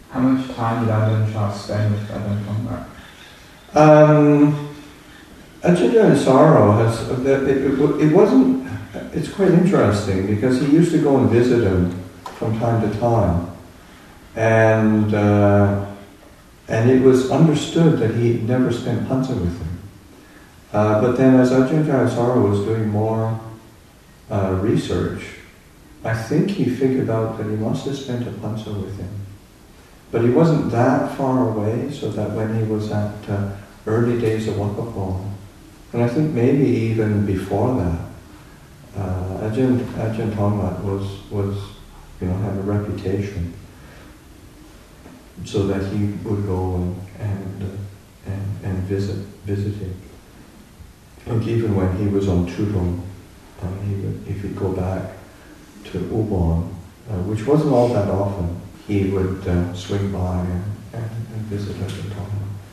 How much time did Ajahn Chah spend with Ajahn Tongpak? Ajahn Jayasaro has, it wasn't, it's quite interesting because he used to go and visit him from time to time, and it was understood that he never spent pansa with him. But then as Ajahn Jayasaro was doing more research, I think he figured out that he must have spent a pansa with him. But he wasn't that far away, so that when he was at early days of Wakapong, and I think maybe even before that, Ajahn Tongpak was had a reputation, so that he would go and visit him. And even when he was on Tudong, if he'd go back to Ubon, which wasn't all that often, he would swing by and visit Ajahn Tongpak.